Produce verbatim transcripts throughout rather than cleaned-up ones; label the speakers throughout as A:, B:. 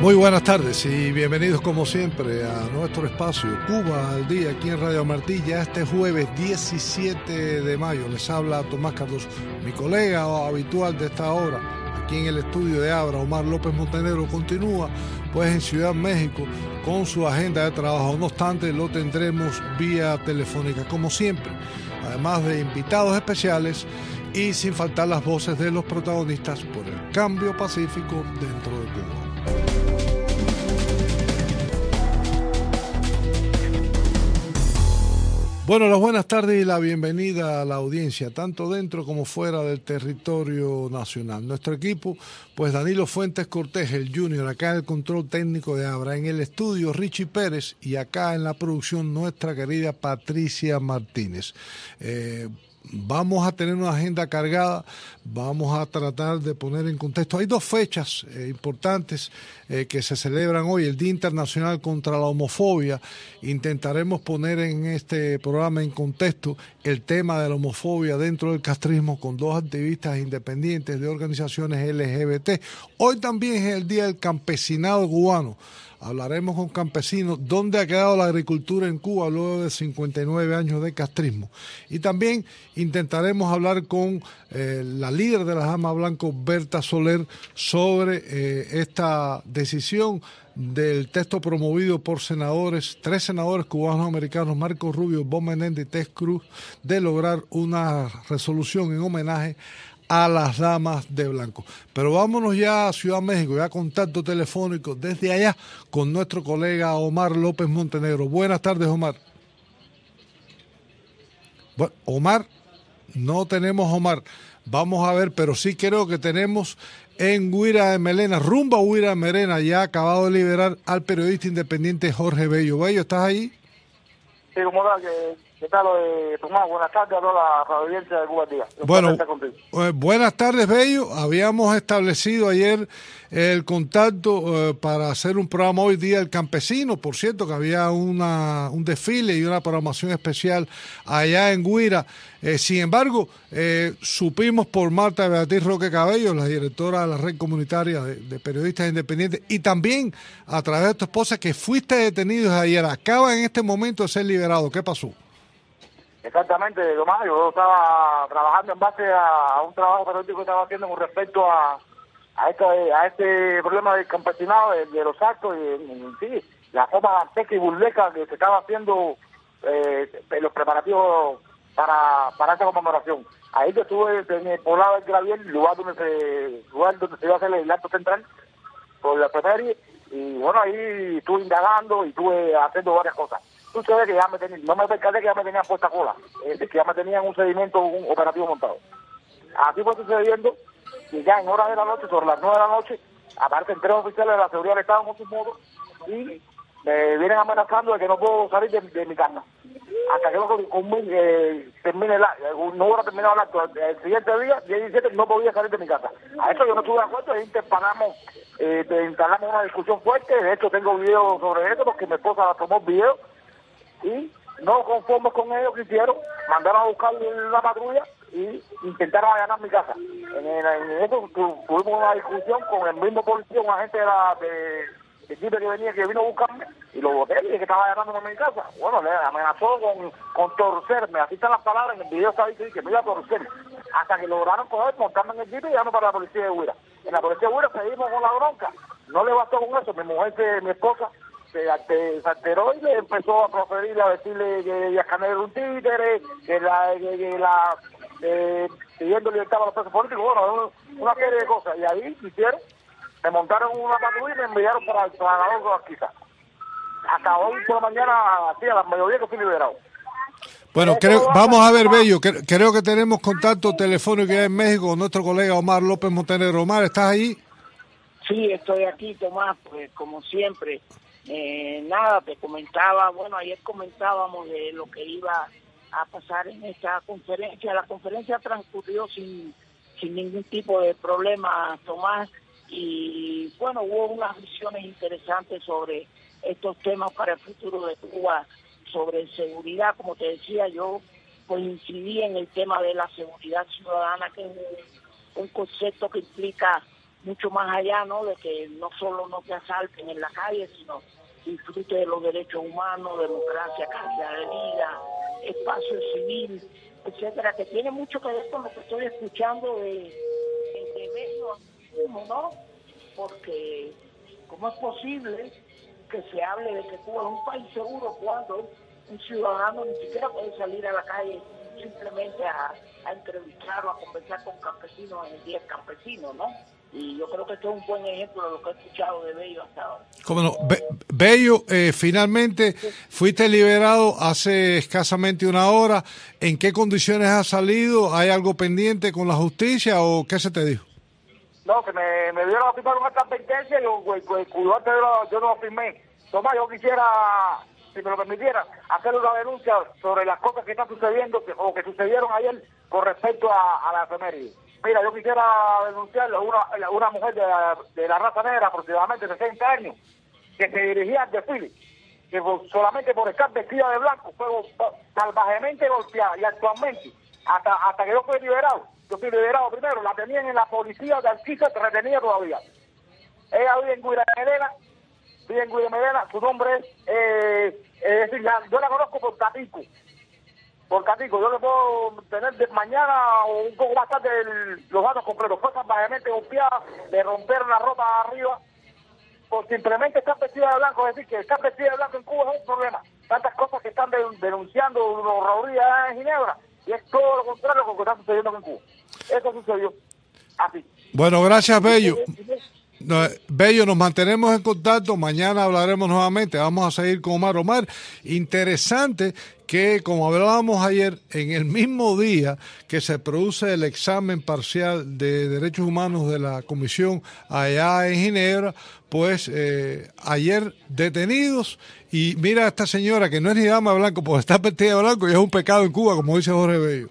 A: Muy buenas tardes y bienvenidos como siempre a nuestro espacio Cuba al Día aquí en Radio Martí. Ya este jueves diecisiete de mayo les habla Tomás Cardoso, mi colega habitual de esta hora aquí en el estudio de Abra, Omar López Montenegro, continúa pues en Ciudad México con su agenda de trabajo. No obstante, lo tendremos vía telefónica como siempre, además de invitados especiales y sin faltar las voces de los protagonistas por el cambio pacífico dentro de Cuba. Bueno, las buenas tardes y la bienvenida a la audiencia, tanto dentro como fuera del territorio nacional. Nuestro equipo, pues Danilo Fuentes Cortés, el Junior, acá en el control técnico de Abra, en el estudio Richie Pérez y acá en la producción nuestra querida Patricia Martínez. Eh, Vamos a tener una agenda cargada, vamos a tratar de poner en contexto. Hay dos fechas eh, importantes eh, que se celebran hoy, el Día Internacional contra la Homofobia. Intentaremos poner en este programa en contexto el tema de la homofobia dentro del castrismo con dos activistas independientes de organizaciones L G B T. Hoy también es el Día del Campesinado Cubano. Hablaremos con campesinos dónde ha quedado la agricultura en Cuba luego de cincuenta y nueve años de castrismo. Y también intentaremos hablar con eh, la líder de las Damas Blancos, Berta Soler, sobre eh, esta decisión del texto promovido por senadores, tres senadores cubanos americanos, Marco Rubio, Bob Menéndez y Ted Cruz, de lograr una resolución en homenaje a las damas de blanco. Pero vámonos ya a Ciudad México, ya contacto telefónico desde allá con nuestro colega Omar López Montenegro. Buenas tardes, Omar. Bueno, Omar, no tenemos Omar. Vamos a ver, pero sí creo que tenemos en Guira de Melena, rumbo a Guira de Melena, ya ha acabado de liberar al periodista independiente Jorge Bello. Bello, ¿estás ahí?
B: Sí, ¿cómo da? ¿Qué, qué tal, eh, Tomás? Buenas tardes a toda la audiencia de Cuba al Día.
A: Bueno, eh, buenas tardes, Bello. Habíamos establecido ayer el contacto eh, para hacer un programa hoy Día del Campesino. Por cierto, que había una, un desfile y una programación especial allá en Guira. Eh, sin embargo, eh, supimos por Marta Beatriz Roque Cabello, la directora de la red comunitaria de, de periodistas independientes, y también a través de tu esposa, que fuiste detenido ayer. Acaba en este momento de ser liberado. ¿Qué pasó?
B: Exactamente, Tomás. Yo estaba trabajando en base a, a un trabajo periodístico que estaba haciendo con respecto a, a, este, a este problema del campesinado, de, de los actos, y, y sí, la forma seca y burleca que se estaba haciendo eh, los preparativos para, para esta conmemoración. Ahí que estuve en el poblado del Graviel, lugar donde se lugar donde se iba a hacer el acto central por la preferia, y bueno, ahí estuve indagando y estuve haciendo varias cosas. Tú sabes que ya me tenía, no me percaté que ya me tenían puesta cola, es decir, que ya me tenían un sedimento, un operativo montado. Así fue sucediendo, y ya en horas de la noche, sobre las nueve de la noche, aparecen tres oficiales de la seguridad del Estado con sus motos, y me vienen amenazando de que no puedo salir de, de mi casa. Hasta que no con, con, eh, termine la, no hubiera terminado el acto. El siguiente día, día diecisiete, no podía salir de mi casa. A eso yo no estuve de acuerdo, y interparamos, eh, instalamos una discusión fuerte. De hecho, tengo videos sobre eso, porque mi esposa la tomó video, y no conformes con ellos que hicieron, mandaron a buscar la patrulla y intentaron allanar mi casa. En, en, en eso tu, tuvimos una discusión con el mismo policía, un agente de la de, de Chile que venía, que vino a buscarme, y lo boté y dije que estaba allanando en mi casa. Bueno, le amenazó con, con torcerme, así están las palabras, en el video está dicho que me iba a torcer, hasta que lograron coger, montarme en el jeep y llevarme para la policía de Huira. En la policía de Huira seguimos con la bronca, no le bastó con eso, mi mujer, se, mi esposa, se alteró y le empezó a proferir, a decirle que Yascanel era un títere, que la, que, que la eh, pidiendo libertad a los presos políticos, bueno, una serie de cosas. Y ahí hicieron, me montaron una patrulla y me enviaron para el tragador de Arquiza. Hasta hoy por la mañana, así a las mediodía que fui liberado.
A: Bueno, creo, vamos a ver, Bello, que, creo que tenemos contacto telefónico ya en México con nuestro colega Omar López Montenegro. Omar, ¿estás ahí?
C: Sí, estoy aquí, Tomás, pues como siempre. Eh, nada, te comentaba, bueno, ayer comentábamos de lo que iba a pasar en esta conferencia. La conferencia transcurrió sin, sin ningún tipo de problema, Tomás, y bueno, hubo unas visiones interesantes sobre estos temas para el futuro de Cuba, sobre seguridad. Como te decía, yo pues incidí en el tema de la seguridad ciudadana, que es un, un concepto que implica mucho más allá, ¿no? De que no solo no te asalten en la calle, sino disfrute de los derechos humanos, democracia, calidad de vida, espacio civil, etcétera, que tiene mucho que ver con lo que estoy escuchando de, de, de Bello, ¿no? Porque ¿cómo es posible que se hable de que Cuba es un país seguro cuando un ciudadano ni siquiera puede salir a la calle simplemente a, a entrevistar o a conversar con campesinos en el día del campesino, ¿no? Y yo creo que esto es un buen ejemplo de lo que he escuchado de Bello hasta ahora.
A: ¿Cómo no? Be- Bello, eh, finalmente fuiste liberado hace escasamente una hora. ¿En qué condiciones has salido? ¿Hay algo pendiente con la justicia o qué se te dijo?
B: No, que me, me dieron a firmar una advertencia y yo, pues, pues, yo, yo no lo firmé. Tomás, yo quisiera, si me lo permitiera, hacer una denuncia sobre las cosas que están sucediendo que, o que sucedieron ayer con respecto a, a la efeméride. Mira, yo quisiera denunciarle a una, una mujer de la, de la raza negra, aproximadamente sesenta años, que se dirigía al desfile, que por, solamente por estar vestida de blanco fue salvajemente golpeada, y actualmente, hasta hasta que yo fui liberado, yo fui liberado primero, la tenían en la policía de Alquiza, que retenía todavía. Ella vive en Guiramedena, vive en Guiramedena, su nombre es, eh, es decir, la, yo la conozco por Catico, por Catico, yo le puedo tener de mañana o un poco más tarde el, los datos completos. Fue salvajemente golpeada, le rompieron la ropa arriba, por simplemente estar vestida de blanco. Es decir, que estar vestida de blanco en Cuba es un problema. Tantas cosas que están de, denunciando los Rodríguez en Ginebra, y es todo lo contrario a lo que está sucediendo en Cuba. Eso sucedió así.
A: Bueno, gracias, Bello. No, Bello, nos mantenemos en contacto, mañana hablaremos nuevamente, vamos a seguir con Omar. Omar, interesante que, como hablábamos ayer, en el mismo día que se produce el examen parcial de derechos humanos de la Comisión allá en Ginebra, pues eh, ayer detenidos, y mira a esta señora que no es ni dama de blanco, pues está vestida de blanco y es un pecado en Cuba, como dice Jorge Bello.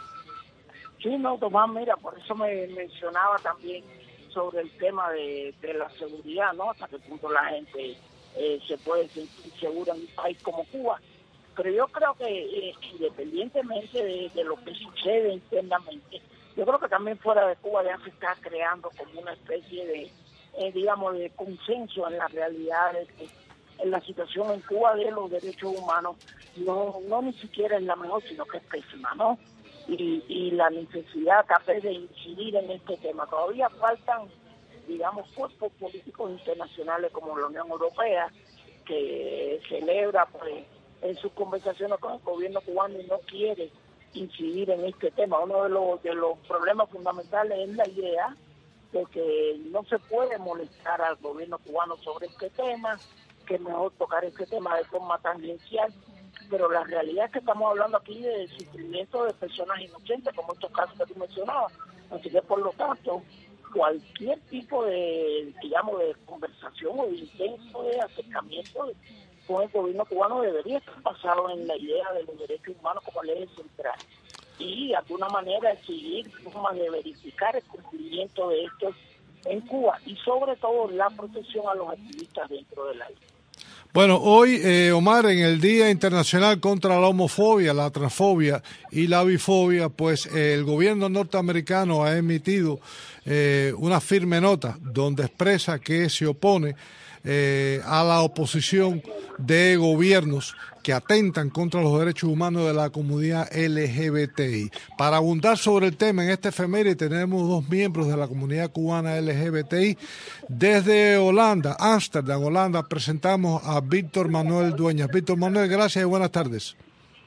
C: Sí, no, Tomás, mira, por eso me mencionaba también sobre el tema de, de la seguridad, ¿no? Hasta qué punto la gente eh, se puede sentir segura en un país como Cuba. Pero yo creo que eh, independientemente de, de lo que sucede internamente, yo creo que también fuera de Cuba ya se está creando como una especie de, eh, digamos, de consenso en la realidad de que en la situación en Cuba de los derechos humanos no, no ni siquiera es la mejor, sino que es pésima, ¿no? Y, y la necesidad tal vez de incidir en este tema. Todavía faltan, digamos, cuerpos políticos internacionales como la Unión Europea, que celebra pues en sus conversaciones con el gobierno cubano y no quiere incidir en este tema. Uno de los, de los problemas fundamentales es la idea de que no se puede molestar al gobierno cubano sobre este tema, que es mejor tocar este tema de forma tangencial. Pero la realidad es que estamos hablando aquí de sufrimiento de personas inocentes, como estos casos que tú mencionabas. Así que, por lo tanto, cualquier tipo de, digamos, de conversación o de intento de acercamiento con el gobierno cubano debería estar basado en la idea de los derechos humanos como ley central. Y, de alguna manera, exigir formas de verificar el cumplimiento de estos en Cuba y, sobre todo, la protección a los activistas dentro de la isla.
A: Bueno, hoy, eh, Omar, en el Día Internacional contra la Homofobia, la Transfobia y la Bifobia, pues eh, el gobierno norteamericano ha emitido eh, una firme nota donde expresa que se opone eh, a la oposición de gobiernos que atentan contra los derechos humanos de la comunidad L G B T I. Para abundar sobre el tema en este efeméride tenemos dos miembros de la comunidad cubana L G B T I. Desde Holanda, Ámsterdam, Holanda, presentamos a Víctor Manuel Dueñas. Víctor Manuel, gracias y buenas tardes.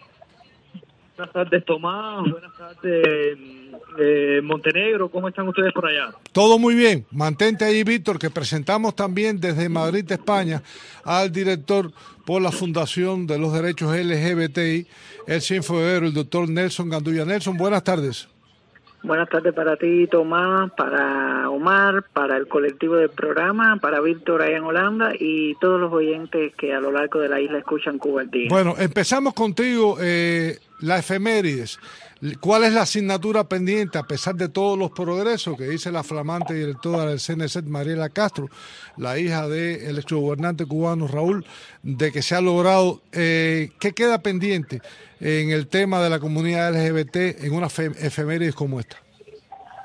D: Buenas tardes, Tomás. Buenas tardes, eh, Montenegro. ¿Cómo están ustedes por allá?
A: Todo muy bien. Mantente ahí, Víctor, que presentamos también desde Madrid, España, al director por la Fundación de los Derechos L G B T I, el cienfueguero, el doctor Nelson Gandulla. Nelson, buenas tardes.
E: Buenas tardes para ti, Tomás, para Omar, para el colectivo del programa, para Víctor allá en Holanda y todos los oyentes que a lo largo de la isla escuchan Cuba al día.
A: Bueno, empezamos contigo, eh, la efemérides. ¿Cuál es la asignatura pendiente, a pesar de todos los progresos que dice la flamante directora del C N C, Mariela Castro, la hija del exgobernante cubano Raúl, de que se ha logrado? Eh, ¿Qué queda pendiente en el tema de la comunidad L G B T en una efemérides como esta?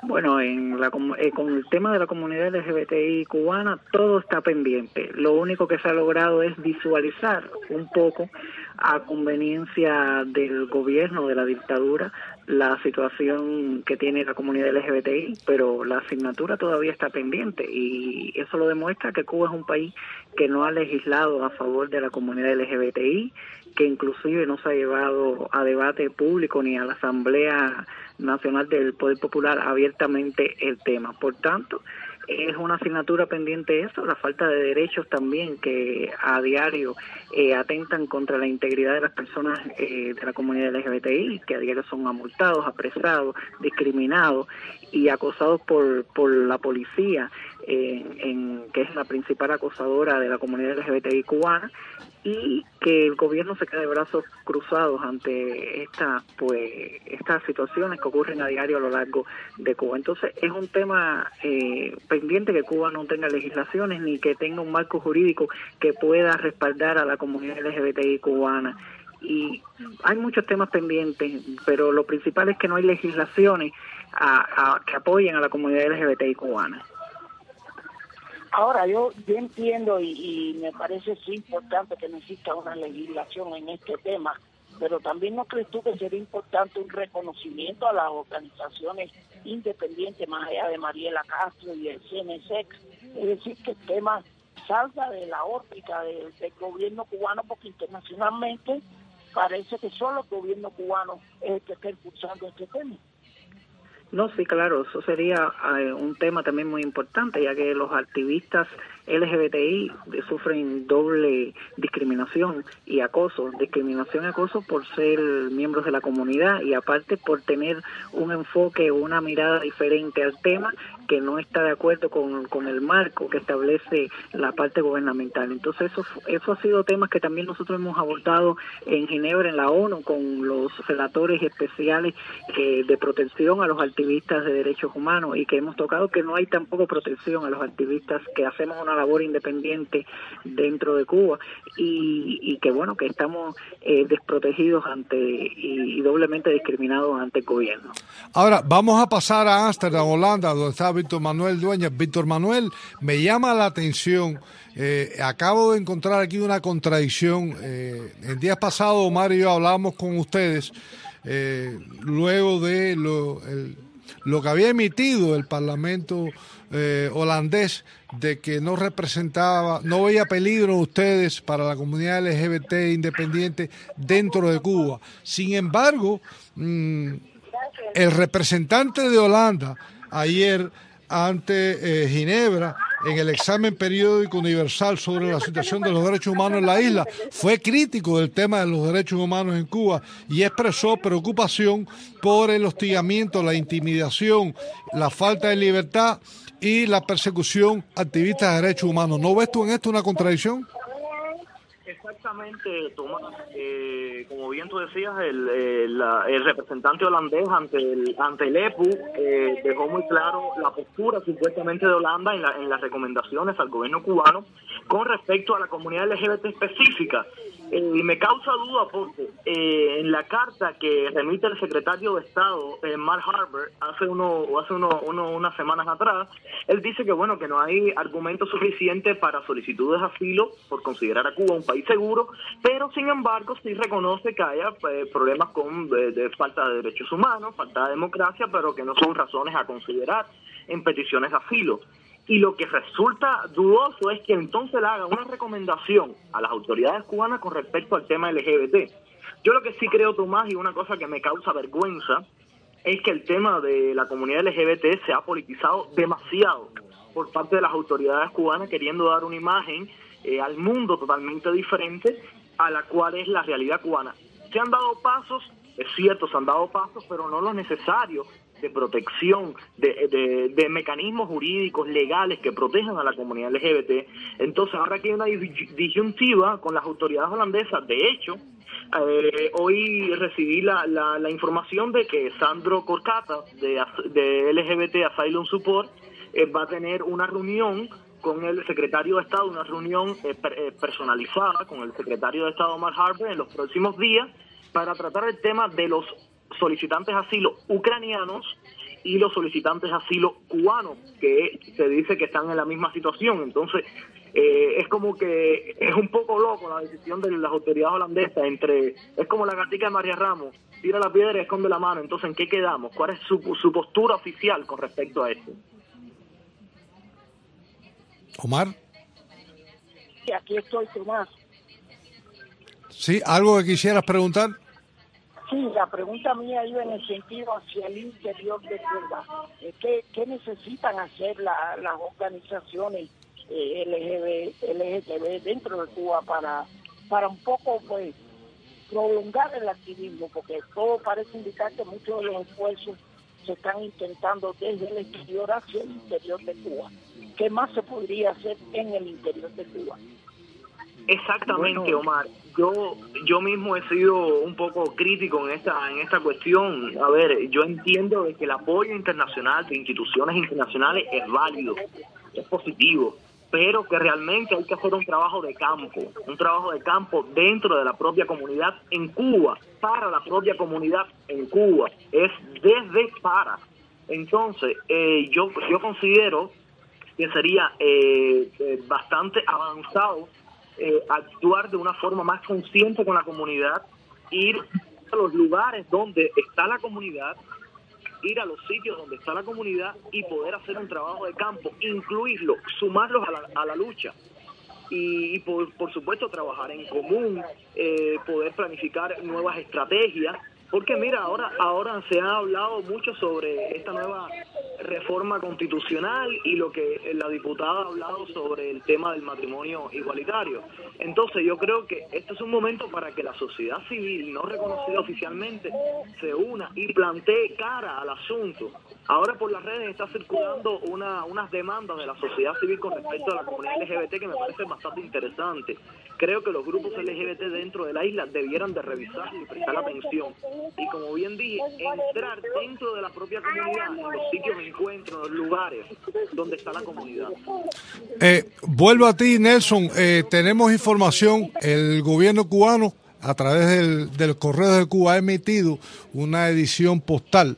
E: Bueno, en la, eh, con el tema de la comunidad L G B T I cubana, todo está pendiente. Lo único que se ha logrado es visualizar un poco, a conveniencia del gobierno, de la dictadura, la situación que tiene la comunidad L G B T I, pero la asignatura todavía está pendiente y eso lo demuestra que Cuba es un país que no ha legislado a favor de la comunidad L G B T I, que inclusive no se ha llevado a debate público ni a la Asamblea Nacional del Poder Popular abiertamente el tema. Por tanto, es una asignatura pendiente eso, la falta de derechos también que a diario eh, atentan contra la integridad de las personas eh, de la comunidad L G B T I, que a diario son amultados, apresados, discriminados y acosados por, por la policía, eh, en, que es la principal acosadora de la comunidad L G B T I cubana, y que el gobierno se quede de brazos cruzados ante esta, pues, estas situaciones que ocurren a diario a lo largo de Cuba. Entonces es un tema eh, pendiente que Cuba no tenga legislaciones ni que tenga un marco jurídico que pueda respaldar a la comunidad L G B T I cubana. Y hay muchos temas pendientes, pero lo principal es que no hay legislaciones a, a, que apoyen a la comunidad L G B T I cubana.
C: Ahora, yo, yo entiendo y, y me parece sí importante que necesita una legislación en este tema, pero también ¿no crees tú que sería importante un reconocimiento a las organizaciones independientes más allá de Mariela Castro y el C N S E C? Es decir, que el tema salga de la órbita de, del gobierno cubano, porque internacionalmente parece que solo el gobierno cubano es el que está impulsando este tema.
E: No, sí, claro, eso sería eh, un tema también muy importante, ya que los activistas L G B T I sufren doble discriminación y acoso, discriminación y acoso por ser miembros de la comunidad y aparte por tener un enfoque o una mirada diferente al tema que no está de acuerdo con, con el marco que establece la parte gubernamental. Entonces eso eso ha sido temas que también nosotros hemos abordado en Ginebra, en la ONU, con los relatores especiales eh, de protección a los activistas de derechos humanos, y que hemos tocado que no hay tampoco protección a los activistas que hacemos una labor independiente dentro de Cuba y, y que bueno, que estamos eh, desprotegidos ante y, y doblemente discriminados ante el gobierno.
A: Ahora vamos a pasar a Ámsterdam, Holanda, donde está Víctor Manuel Dueñas. Víctor Manuel, me llama la atención, eh, acabo de encontrar aquí una contradicción. Eh, el día pasado Omar y yo hablábamos con ustedes eh, luego de lo, el, lo que había emitido el Parlamento eh, holandés, de que no representaba, no veía peligro ustedes para la comunidad L G B T independiente dentro de Cuba. Sin embargo, mmm, el representante de Holanda ayer ante eh, Ginebra, en el examen periódico universal sobre la situación de los derechos humanos en la isla, fue crítico del tema de los derechos humanos en Cuba y expresó preocupación por el hostigamiento, la intimidación, la falta de libertad y la persecución a activistas de derechos humanos. ¿No ves tú en esto una contradicción?
F: Exactamente, Tomás. Eh, como bien tú decías, el, eh, la, el representante holandés ante el ante el E P U eh, dejó muy claro la postura supuestamente de Holanda en, la, en las recomendaciones al gobierno cubano con respecto a la comunidad L G B T específica. Eh, y me causa duda porque eh, en la carta que remite el secretario de Estado, eh, Mark Harper, hace uno hace uno, uno, unas semanas atrás, él dice que bueno que no hay argumentos suficientes para solicitudes de asilo por considerar a Cuba un país seguro, pero sin embargo sí reconoce que haya eh, problemas con de, de falta de derechos humanos, falta de democracia, pero que no son razones a considerar en peticiones de asilo. Y lo que resulta dudoso es que entonces le haga una recomendación a las autoridades cubanas con respecto al tema L G B T. Yo lo que sí creo, Tomás, y una cosa que me causa vergüenza, es que el tema de la comunidad L G B T se ha politizado demasiado por parte de las autoridades cubanas, queriendo dar una imagen eh, al mundo totalmente diferente a la cual es la realidad cubana. Se han dado pasos, es cierto, se han dado pasos, pero no lo necesario de protección, de, de, de mecanismos jurídicos, legales que protejan a la comunidad L G B T. Entonces ahora que hay una disyuntiva con las autoridades holandesas. De hecho, eh, hoy recibí la, la, la información de que Sandro Corcata de, de L G B T Asylum Support eh, va a tener una reunión con el secretario de Estado, una reunión eh, per, eh, personalizada con el secretario de Estado Mark Harper en los próximos días para tratar el tema de los solicitantes de asilo ucranianos y los solicitantes de asilo cubanos, que se dice que están en la misma situación. Entonces, eh, es como que es un poco loco la decisión de las autoridades holandesas. Entre es como la gatica de María Ramos, tira la piedra y esconde la mano. Entonces, ¿en qué quedamos? ¿Cuál es su, su postura oficial con respecto a esto?
A: Omar.
C: Sí, aquí estoy, Tomás.
A: Sí, ¿algo que quisieras preguntar?
C: Sí, la pregunta mía iba en el sentido hacia el interior de Cuba. ¿Qué, qué necesitan hacer la, las organizaciones eh, L G B T dentro de Cuba para, para un poco pues prolongar el activismo? Porque todo parece indicar que muchos de los esfuerzos se están intentando desde el exterior hacia el interior de Cuba. ¿Qué más se podría hacer en el interior de Cuba?
F: Exactamente,
C: Bueno,
F: Omar. Yo yo mismo he sido un poco crítico en esta en esta cuestión. A ver, yo entiendo de que el apoyo internacional de instituciones internacionales es válido, es positivo, pero que realmente hay que hacer un trabajo de campo, un trabajo de campo dentro de la propia comunidad en Cuba, para la propia comunidad en Cuba, es desde para. Entonces, eh, yo yo considero que sería eh, eh, bastante avanzado Eh, actuar de una forma más consciente con la comunidad, ir a los lugares donde está la comunidad, ir a los sitios donde está la comunidad y poder hacer un trabajo de campo, incluirlos, sumarlos a la, a la lucha y, y por, por supuesto trabajar en común, eh, poder planificar nuevas estrategias, porque mira, ahora ahora se ha hablado mucho sobre esta nueva reforma constitucional y lo que la diputada ha hablado sobre el tema del matrimonio igualitario. Entonces yo creo que este es un momento para que la sociedad civil no reconocida oficialmente se una y plantee cara al asunto. Ahora por las redes está circulando una unas demandas de la sociedad civil con respecto a la comunidad L G B T que me parece bastante interesante. Creo que los grupos L G B T dentro de la isla debieran de revisarlo y prestar atención. Y como bien dije, entrar dentro de la propia comunidad, en los sitios de encuentro, en los lugares donde está la comunidad.
A: Eh, vuelvo a ti, Nelson. Eh, tenemos información, el gobierno cubano, a través del, del Correo de Cuba, ha emitido una edición postal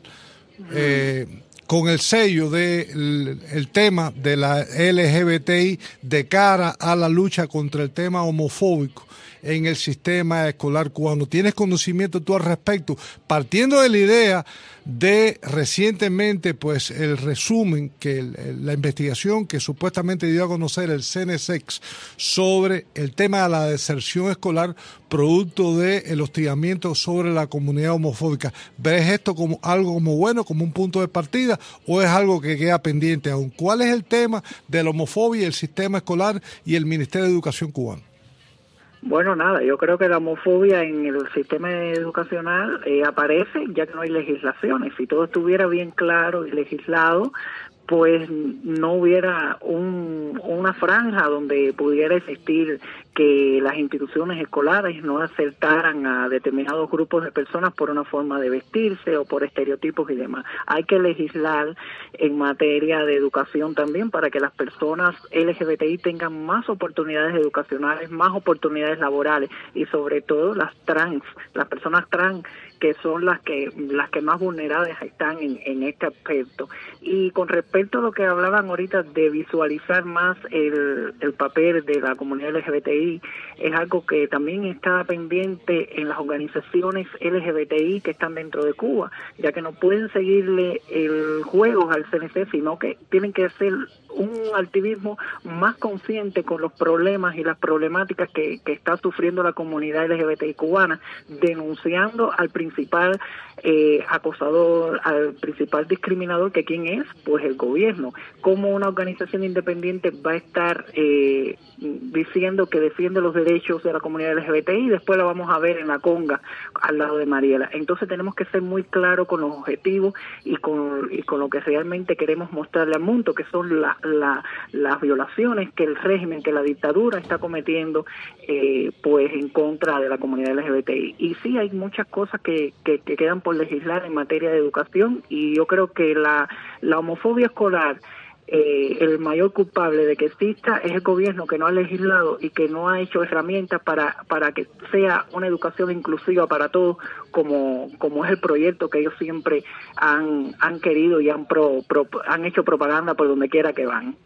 A: eh, con el sello del el tema de la L G B T I de cara a la lucha contra el tema homofóbico en el sistema escolar cubano. ¿Tienes conocimiento tú al respecto? Partiendo de la idea de recientemente, pues, el resumen, que el, el, la investigación que supuestamente dio a conocer el C N S E X sobre el tema de la deserción escolar producto del hostigamiento sobre la comunidad homofóbica. ¿Ves esto como algo como bueno, como un punto de partida, o es algo que queda pendiente aún? ¿Cuál es el tema de la homofobia, el sistema escolar y el Ministerio de Educación cubano?
E: Bueno, nada, yo creo que la homofobia en el sistema educacional eh, aparece ya que no hay legislaciones. Si todo estuviera bien claro y legislado, pues no hubiera un, una franja donde pudiera existir que las instituciones escolares no aceptaran a determinados grupos de personas por una forma de vestirse o por estereotipos y demás. Hay que legislar en materia de educación también para que las personas L G B T I tengan más oportunidades educacionales, más oportunidades laborales y sobre todo las trans, las personas trans que son las que las que más vulneradas están en, en este aspecto. Y con respecto a lo que hablaban ahorita de visualizar más el, el papel de la comunidad L G B T I, es algo que también está pendiente en las organizaciones L G B T I que están dentro de Cuba, ya que no pueden seguirle el juego al C N C, sino que tienen que hacer un activismo más consciente con los problemas y las problemáticas que, que está sufriendo la comunidad L G B T I cubana, denunciando al principal eh, acosador, al principal discriminador, que quién es, pues el gobierno. Como una organización independiente va a estar eh, diciendo que defiende los derechos de la comunidad L G B T I y después la vamos a ver en la conga al lado de Mariela? Entonces tenemos que ser muy claros con los objetivos y con, y con lo que realmente queremos mostrarle al mundo, que son la, la, las violaciones que el régimen, que la dictadura está cometiendo eh, pues en contra de la comunidad L G B T I. Y sí, hay muchas cosas que, que, que quedan por legislar en materia de educación, y yo creo que la, la homofobia escolar eh, el mayor culpable de que exista es el gobierno, que no ha legislado y que no ha hecho herramientas para para que sea una educación inclusiva para todos, como como es el proyecto que ellos siempre han han querido y han pro, pro, han hecho propaganda por donde quiera que van.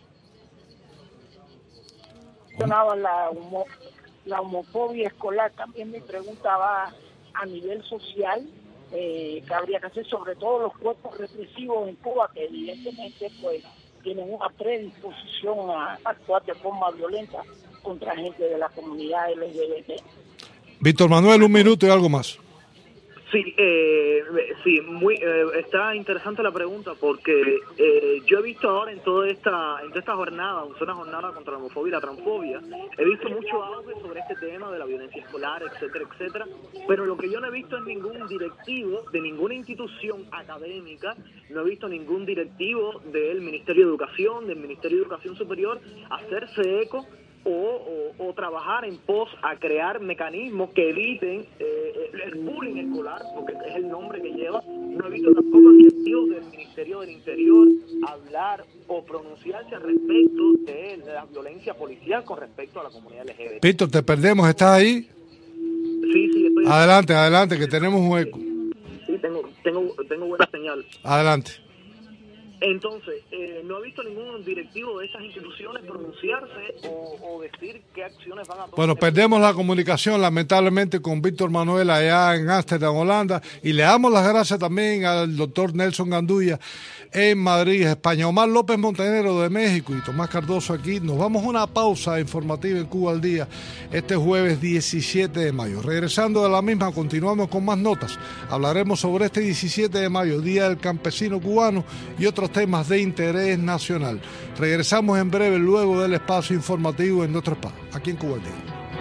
C: La, homo, la homofobia escolar, también mi pregunta va a nivel social, eh, que habría que hacer sobre todo los cuerpos represivos en Cuba, que evidentemente pues tienen una predisposición a actuar de forma violenta contra gente de la comunidad L G B T.
A: Víctor Manuel, un minuto y algo más.
F: Sí, eh, sí, muy eh, está interesante la pregunta, porque eh, yo he visto ahora en toda esta en toda esta jornada, una jornada contra la homofobia y la transfobia, he visto mucho auge sobre este tema de la violencia escolar, etcétera, etcétera, pero lo que yo no he visto es ningún directivo de ninguna institución académica, no he visto ningún directivo del Ministerio de Educación, del Ministerio de Educación Superior, hacerse eco O, o, o trabajar en pos a crear mecanismos que eviten eh, el bullying escolar, porque es el nombre que lleva. No he visto tampoco directivos del Ministerio del Interior hablar o pronunciarse al respecto de la violencia policial con respecto a la comunidad L G B T.
A: Víctor, te perdemos, ¿estás ahí?
F: Sí, sí, estoy
A: Adelante, adelante, que tenemos un eco.
F: Sí, tengo, tengo, tengo buena señal.
A: Adelante.
F: Entonces, eh, no he visto ningún directivo de estas instituciones pronunciarse o, o decir qué acciones van a tomar.
A: Bueno, perdemos la comunicación lamentablemente con Víctor Manuel allá en Ámsterdam, Holanda, y le damos las gracias también al doctor Nelson Gandulla en Madrid, España. Omar López Montenegro de México y Tomás Cardoso aquí. Nos vamos a una pausa informativa en Cuba al Día este jueves diecisiete de mayo. Regresando de la misma, continuamos con más notas. Hablaremos sobre este diecisiete de mayo, Día del Campesino Cubano, y otros temas de interés nacional. Regresamos en breve luego del espacio informativo en nuestro espacio, aquí en Cuba al Día.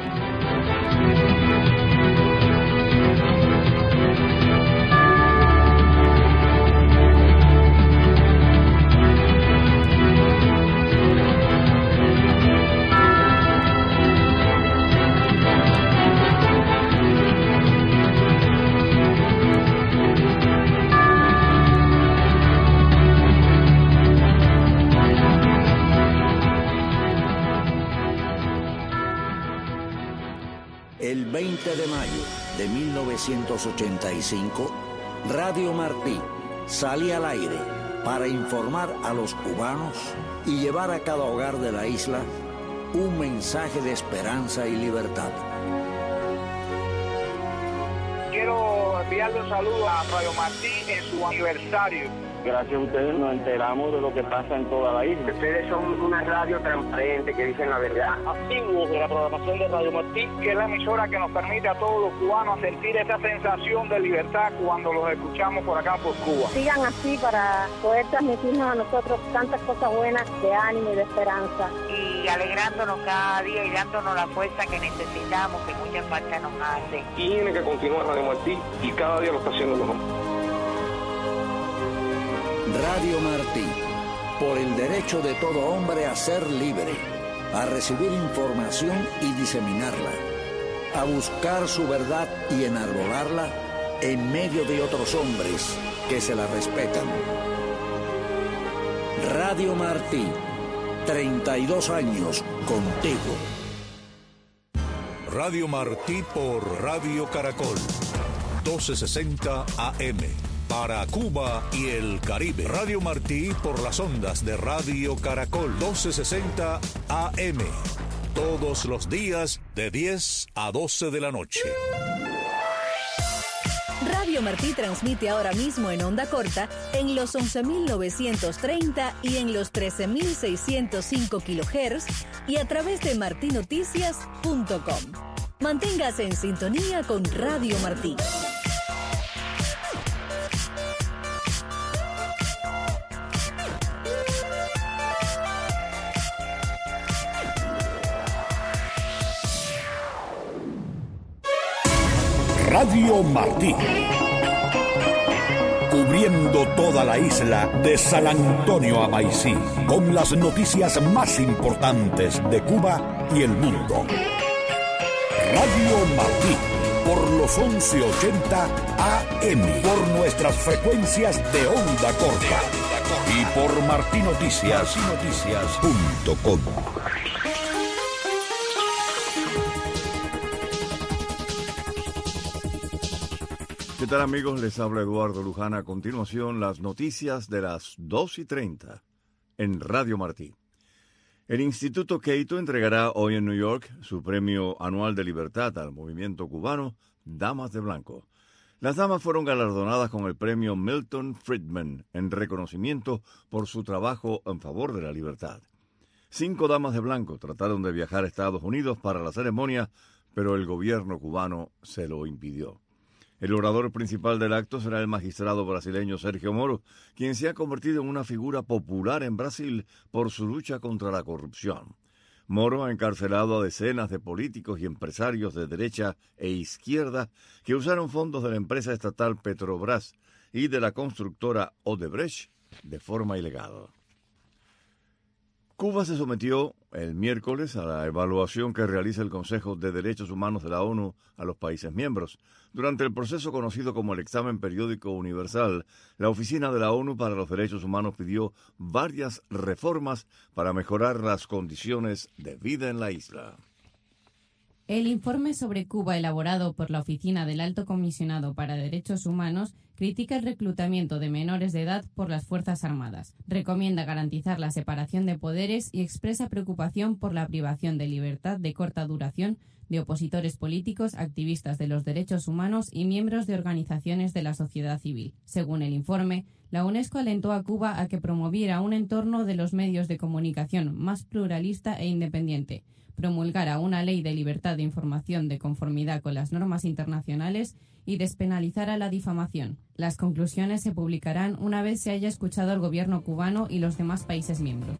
G: El veinte de mayo de mil novecientos ochenta y cinco, Radio Martí sale al aire para informar a los cubanos y llevar a cada hogar de la isla un mensaje de esperanza y libertad.
B: Quiero enviarle un saludo a Radio Martí en su aniversario.
H: Gracias a ustedes nos enteramos de lo que pasa en toda la isla.
B: Ustedes son una radio transparente que dicen la verdad. Activos de la programación de Radio Martí, que es la emisora que nos permite a todos los cubanos sentir esa sensación de libertad cuando los escuchamos por acá por Cuba.
I: Sigan así para poder transmitirnos a nosotros tantas cosas buenas de ánimo y de esperanza.
J: Y alegrándonos cada día y dándonos la fuerza que necesitamos, que mucha falta nos hace.
H: Tiene que continuar Radio Martí y cada día lo está haciendo mejor.
G: Radio Martí, por el derecho de todo hombre a ser libre, a recibir información y diseminarla, a buscar su verdad y enarbolarla en medio de otros hombres que se la respetan. Radio Martí, treinta y dos años contigo.
K: Radio Martí por Radio Caracol, doce sesenta A M. Para Cuba y el Caribe. Radio Martí por las ondas de Radio Caracol, doce sesenta A M. Todos los días de diez a doce de la noche.
L: Radio Martí transmite ahora mismo en onda corta en los once mil novecientos treinta y en los trece mil seiscientos cinco kilohertz y a través de martí noticias punto com. Manténgase en sintonía con Radio Martí.
K: Radio Martí, cubriendo toda la isla de San Antonio a Maicí, con las noticias más importantes de Cuba y el mundo. Radio Martí, por los once ochenta A M, por nuestras frecuencias de onda corta. y por martinoticias punto com.
M: ¿Qué tal, amigos? Les habla Eduardo Luján. A continuación, las noticias de las dos y treinta en Radio Martí. El Instituto Cato entregará hoy en New York su premio anual de libertad al movimiento cubano Damas de Blanco. Las damas fueron galardonadas con el premio Milton Friedman en reconocimiento por su trabajo en favor de la libertad. Cinco damas de blanco trataron de viajar a Estados Unidos para la ceremonia, pero el gobierno cubano se lo impidió. El orador principal del acto será el magistrado brasileño Sergio Moro, quien se ha convertido en una figura popular en Brasil por su lucha contra la corrupción. Moro ha encarcelado a decenas de políticos y empresarios de derecha e izquierda que usaron fondos de la empresa estatal Petrobras y de la constructora Odebrecht de forma ilegal. Cuba se sometió el miércoles a la evaluación que realiza el Consejo de Derechos Humanos de la ONU a los países miembros. Durante el proceso conocido como el Examen Periódico Universal, la Oficina de la ONU para los Derechos Humanos pidió varias reformas para mejorar las condiciones de vida en la isla.
N: El informe sobre Cuba elaborado por la Oficina del Alto Comisionado para Derechos Humanos critica el reclutamiento de menores de edad por las Fuerzas Armadas, recomienda garantizar la separación de poderes y expresa preocupación por la privación de libertad de corta duración de opositores políticos, activistas de los derechos humanos y miembros de organizaciones de la sociedad civil. Según el informe, la UNESCO alentó a Cuba a que promoviera un entorno de los medios de comunicación más pluralista e independiente, promulgara una ley de libertad de información de conformidad con las normas internacionales y despenalizara la difamación. Las conclusiones se publicarán una vez se haya escuchado al gobierno cubano y los demás países miembros.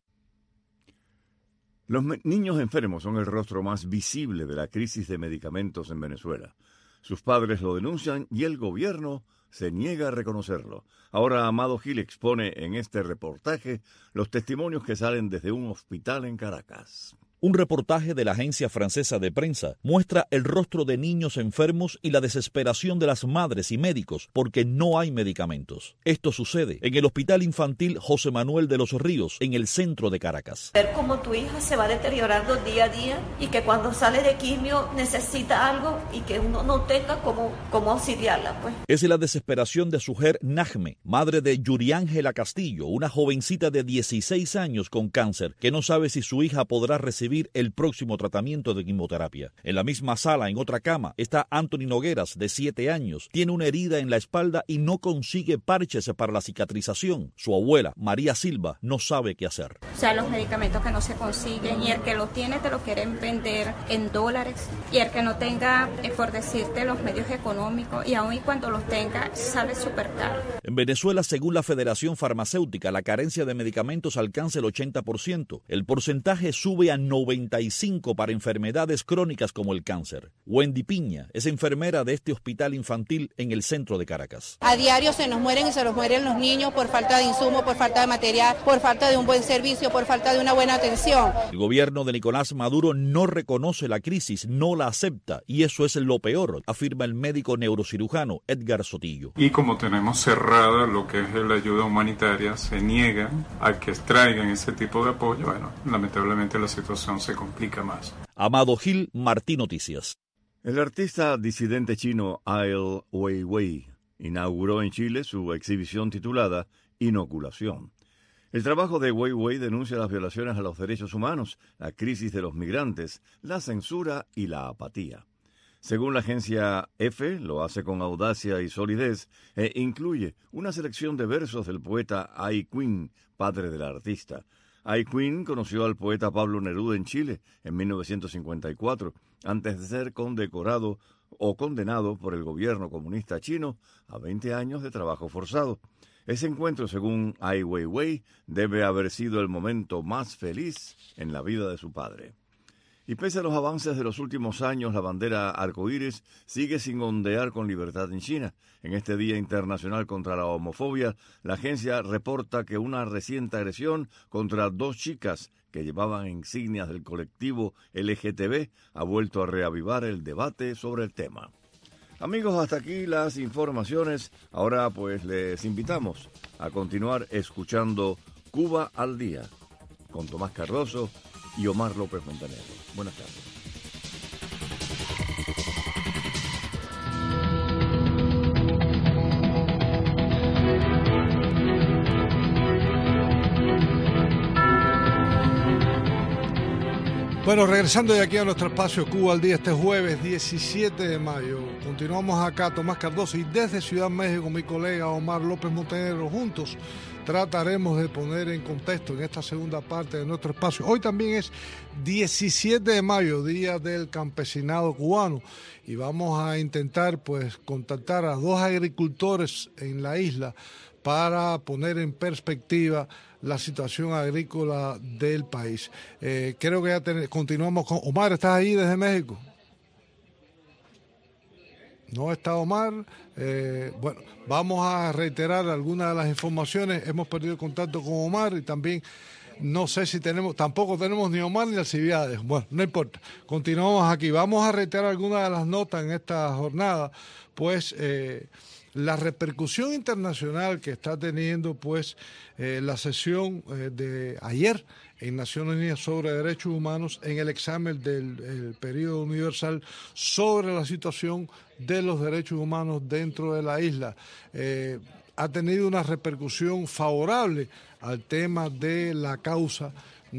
M: Los niños enfermos son el rostro más visible de la crisis de medicamentos en Venezuela. Sus padres lo denuncian y el gobierno se niega a reconocerlo. Ahora Amado Gil expone en este reportaje los testimonios que salen desde un hospital en Caracas.
O: Un reportaje de la agencia francesa de prensa muestra el rostro de niños enfermos y la desesperación de las madres y médicos porque no hay medicamentos. Esto sucede en el Hospital Infantil José Manuel de los Ríos, en el centro de Caracas.
P: Ver cómo tu hija se va deteriorando día a día y que cuando sale de quimio necesita algo y que uno no tenga cómo, cómo auxiliarla, pues.
O: Es la desesperación de Sujer Najme, madre de Yuriángela Castillo, una jovencita de dieciséis años con cáncer, que no sabe si su hija podrá recibir el próximo tratamiento de quimioterapia. En la misma sala, en otra cama, está Anthony Nogueras, de siete años. Tiene una herida en la espalda y no consigue parches para la cicatrización. Su abuela, María Silva, no sabe qué hacer.
Q: O sea, los medicamentos que no se consiguen y el que los tiene te lo quieren vender en dólares y el que no tenga, eh, por decirte, los medios económicos y aun y cuando los tenga, sale súper caro.
O: En Venezuela, según la Federación Farmacéutica, la carencia de medicamentos alcanza el ochenta por ciento. El porcentaje sube a noventa y cinco por ciento para enfermedades crónicas como el cáncer. Wendy Piña es enfermera de este hospital infantil en el centro de Caracas.
R: A diario se nos mueren y se nos mueren los niños por falta de insumos, por falta de material, por falta de un buen servicio, por falta de una buena atención.
O: El gobierno de Nicolás Maduro no reconoce la crisis, no la acepta, y eso es lo peor, afirma el médico neurocirujano Edgar Sotillo.
S: Y como tenemos cerrada lo que es la ayuda humanitaria, se niega a que traigan ese tipo de apoyo. Bueno, lamentablemente la situación se complica más.
O: Amado Gil, Martí Noticias.
M: El artista disidente chino Ai Weiwei inauguró en Chile su exhibición titulada Inoculación. El trabajo de Weiwei denuncia las violaciones a los derechos humanos, la crisis de los migrantes, la censura y la apatía. Según la agencia EFE, lo hace con audacia y solidez e incluye una selección de versos del poeta Ai Qin, padre del artista. Ai Qin conoció al poeta Pablo Neruda en Chile en mil novecientos cincuenta y cuatro, antes de ser condecorado o condenado por el gobierno comunista chino a veinte años de trabajo forzado. Ese encuentro, según Ai Weiwei, debe haber sido el momento más feliz en la vida de su padre. Y pese a los avances de los últimos años, la bandera arcoíris sigue sin ondear con libertad en China. En este Día Internacional contra la Homofobia, la agencia reporta que una reciente agresión contra dos chicas que llevaban insignias del colectivo L G T B ha vuelto a reavivar el debate sobre el tema. Amigos, hasta aquí las informaciones. Ahora pues les invitamos a continuar escuchando Cuba al Día con Tomás Cardoso y Omar López Montenegro. Buenas tardes.
A: Bueno, regresando de aquí a nuestro espacio Cuba al Día este jueves diecisiete de mayo. Continuamos acá, Tomás Cardoso, y desde Ciudad México, mi colega Omar López Montenegro. Juntos trataremos de poner en contexto en esta segunda parte de nuestro espacio. Hoy también es diecisiete de mayo, Día del Campesinado Cubano, y vamos a intentar pues contactar a dos agricultores en la isla para poner en perspectiva la situación agrícola del país. Eh, creo que ya ten, continuamos con Omar. ¿Estás ahí desde México? No está Omar. Eh, bueno, vamos a reiterar algunas de las informaciones. Hemos perdido contacto con Omar y también no sé si tenemos, tampoco tenemos ni Omar ni Alcibiades. Bueno, no importa. Continuamos aquí. Vamos a reiterar algunas de las notas en esta jornada. Pues eh, la repercusión internacional que está teniendo pues eh, la sesión eh, de ayer en Naciones Unidas sobre Derechos Humanos en el examen del el periodo universal sobre la situación de los derechos humanos dentro de la isla. Eh, ha tenido una repercusión favorable al tema de la causa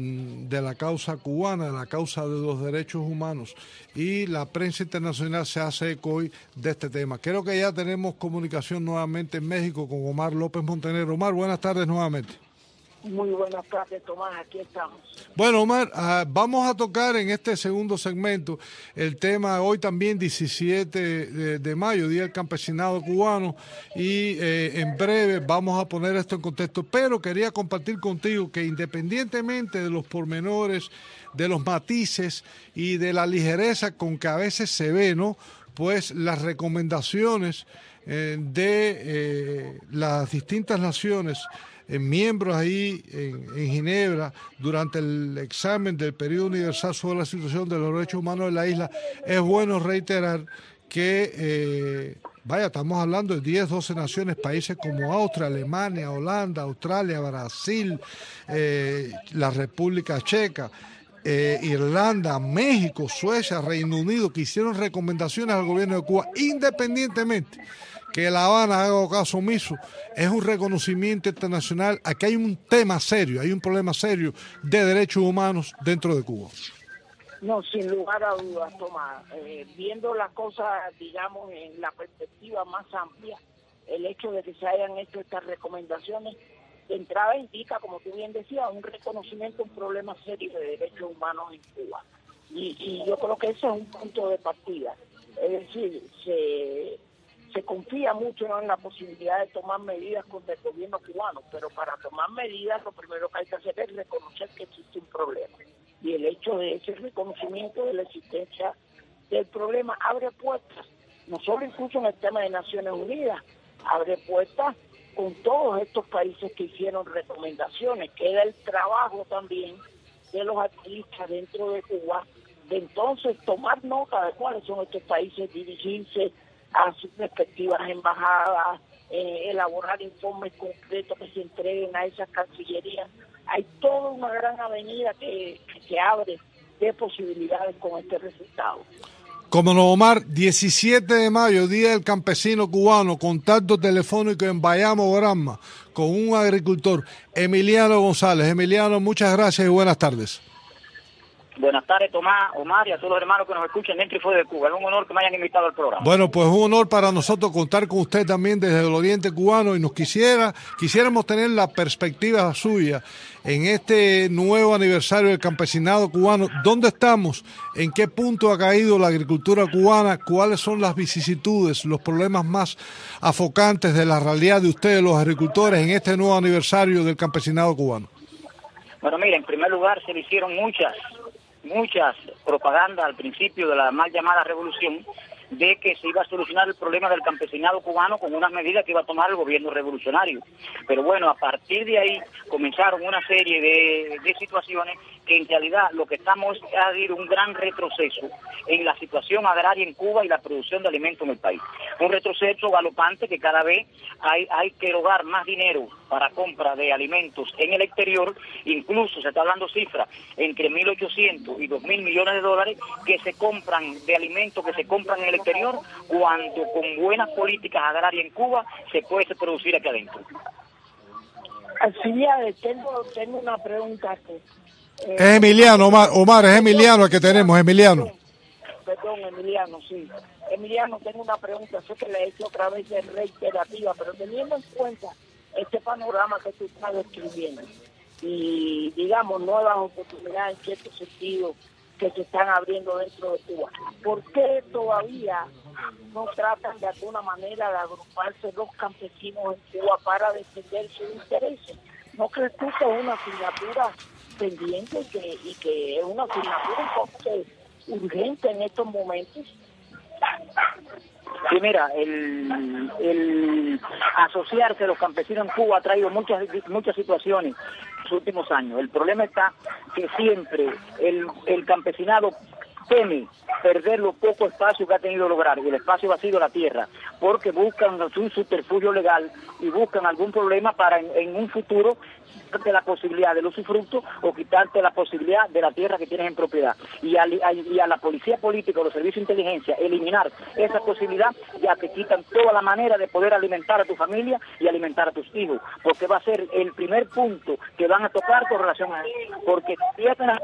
A: de la causa cubana, de la causa de los derechos humanos, y la prensa internacional se hace eco hoy de este tema. Creo que ya tenemos comunicación nuevamente en México con Omar López Montenegro. Omar, buenas tardes nuevamente.
C: Muy buenas tardes, Tomás, aquí estamos.
A: Bueno, Omar, uh, vamos a tocar en este segundo segmento el tema hoy también diecisiete de, de mayo, Día del Campesinado Cubano, y eh, en breve vamos a poner esto en contexto, pero quería compartir contigo que independientemente de los pormenores, de los matices y de la ligereza con que a veces se ve, ¿no?, pues las recomendaciones eh, de eh, las distintas naciones, miembros ahí en, en Ginebra durante el examen del periodo universal sobre la situación de los derechos humanos de la isla, es bueno reiterar que, eh, vaya, estamos hablando de diez, doce naciones, países como Austria, Alemania, Holanda, Australia, Brasil, eh, la República Checa, eh, Irlanda, México, Suecia, Reino Unido, que hicieron recomendaciones al gobierno de Cuba, independientemente que La Habana haga caso omiso. Es un reconocimiento internacional. Aquí hay un tema serio, hay un problema serio de derechos humanos dentro de Cuba.
C: No, sin lugar a dudas, Tomás. Eh, viendo las cosas, digamos, en la perspectiva más amplia, el hecho de que se hayan hecho estas recomendaciones, de entrada indica, como tú bien decías, un reconocimiento, un problema serio de derechos humanos en Cuba. Y, y yo creo que ese es un punto de partida. Es decir, se... Se confía mucho, ¿no?, en la posibilidad de tomar medidas contra el gobierno cubano, pero para tomar medidas lo primero que hay que hacer es reconocer que existe un problema. Y el hecho de ese reconocimiento de la existencia del problema abre puertas, no solo incluso en el tema de Naciones Unidas, abre puertas con todos estos países que hicieron recomendaciones. Queda el trabajo también de los activistas dentro de Cuba, de entonces tomar nota de cuáles son estos países, dirigirse a sus respectivas embajadas, eh, elaborar informes concretos que se entreguen a esas cancillerías. Hay toda una gran avenida que, que se abre de posibilidades con este resultado.
A: Como no, Omar, diecisiete de mayo, Día del Campesino Cubano, contacto telefónico en Bayamo, Granma, con un agricultor, Emiliano González. Emiliano, muchas gracias y buenas tardes.
T: Buenas tardes, Tomás, Omar, y a todos los hermanos que nos escuchan dentro y fuera de Cuba. Es un honor que me hayan invitado al programa.
A: Bueno, pues un honor para nosotros contar con usted también desde el oriente cubano, y nos quisiera, quisiéramos tener la perspectiva suya en este nuevo aniversario del campesinado cubano. ¿Dónde estamos? ¿En qué punto ha caído la agricultura cubana? ¿Cuáles son las vicisitudes, los problemas más afocantes de la realidad de ustedes, los agricultores, en este nuevo aniversario del campesinado cubano?
T: Bueno, mira, en primer lugar se le hicieron muchas muchas propagandas al principio de la mal llamada revolución, de que se iba a solucionar el problema del campesinado cubano con unas medidas que iba a tomar el gobierno revolucionario. Pero bueno, a partir de ahí comenzaron una serie de, de situaciones que en realidad lo que estamos ha habido un gran retroceso en la situación agraria en Cuba y la producción de alimentos en el país. Un retroceso galopante que cada vez hay, hay que erogar más dinero para compra de alimentos en el exterior, incluso se está hablando cifras entre mil ochocientos y dos mil millones de dólares que se compran de alimentos que se compran en el exterior, cuando con buenas políticas agrarias en Cuba se puede producir aquí adentro.
C: Así ya, tengo, tengo una pregunta que... Eh,
A: es Emiliano, Omar, Omar, es Emiliano el que tenemos, Emiliano.
C: Perdón, Emiliano, sí. Emiliano, tengo una pregunta, sé que la he hecho otra vez de reiterativa, pero teniendo en cuenta este panorama que tú estás describiendo y, digamos, nuevas oportunidades en cierto sentido que se están abriendo dentro de Cuba, ¿por qué todavía no tratan de alguna manera de agruparse los campesinos en Cuba para defender sus intereses? ¿No crees tú que es una asignatura pendiente y que, y que es una asignatura un poco urgente en estos momentos?
T: Sí, mira, el, el asociarse a los campesinos en Cuba ha traído muchas muchas situaciones en los últimos años. El problema está que siempre el, el campesinado teme perder lo poco espacio que ha tenido lograr, y el espacio ha sido la tierra, porque buscan un subterfugio legal y buscan algún problema para en, en un futuro quitarte la posibilidad del usufructo o quitarte la posibilidad de la tierra que tienes en propiedad. Y a, a, y a la policía política o los servicios de inteligencia eliminar esa posibilidad, ya te quitan toda la manera de poder alimentar a tu familia y alimentar a tus hijos, porque va a ser el primer punto que van a tocar con relación a eso, porque pierden la...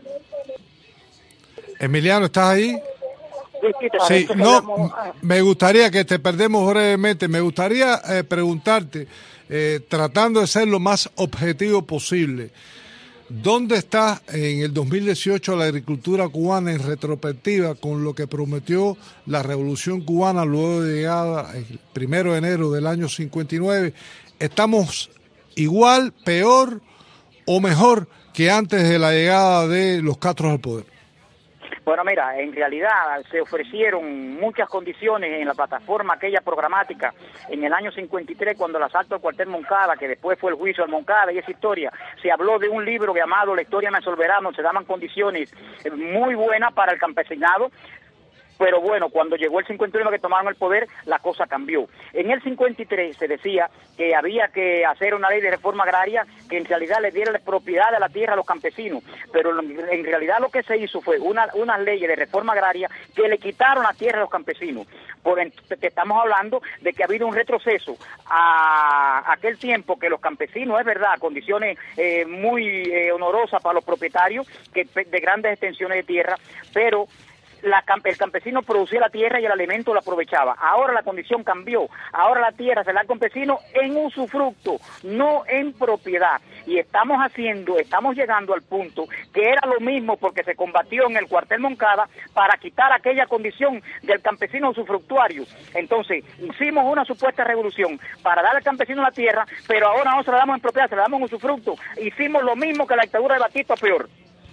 A: Emiliano, ¿estás ahí? Sí, no, me gustaría que te perdemos brevemente, me gustaría eh, preguntarte, eh, tratando de ser lo más objetivo posible, ¿dónde está en el dos mil dieciocho la agricultura cubana en retrospectiva con lo que prometió la Revolución Cubana luego de llegada el primero de enero del año cincuenta y nueve? ¿Estamos igual, peor o mejor que antes de la llegada de los Castros al poder?
T: Bueno, mira, en realidad se ofrecieron muchas condiciones en la plataforma aquella programática en el año cincuenta y tres, cuando el asalto al cuartel Moncada, que después fue el juicio al Moncada y esa historia, se habló de un libro llamado La historia me absolverá, donde se daban condiciones muy buenas para el campesinado. Pero bueno, cuando llegó el cincuenta y uno que tomaron el poder, la cosa cambió. En el cincuenta y tres se decía que había que hacer una ley de reforma agraria que en realidad le diera la propiedad de la tierra a los campesinos, pero en realidad lo que se hizo fue una, una ley de reforma agraria que le quitaron la tierra a los campesinos. Por que estamos hablando de que ha habido un retroceso a aquel tiempo que los campesinos, es verdad, condiciones eh, muy eh, honorosas para los propietarios, que de grandes extensiones de tierra, pero La, el campesino producía la tierra y el alimento lo aprovechaba. Ahora la condición cambió. Ahora la tierra se la da al campesino en usufructo, no en propiedad. Y estamos haciendo, estamos llegando al punto que era lo mismo porque se combatió en el cuartel Moncada para quitar aquella condición del campesino usufructuario. Entonces, hicimos una supuesta revolución para dar al campesino la tierra, pero ahora no se la damos en propiedad, se la damos en usufructo. Hicimos lo mismo que la dictadura de Batista, peor.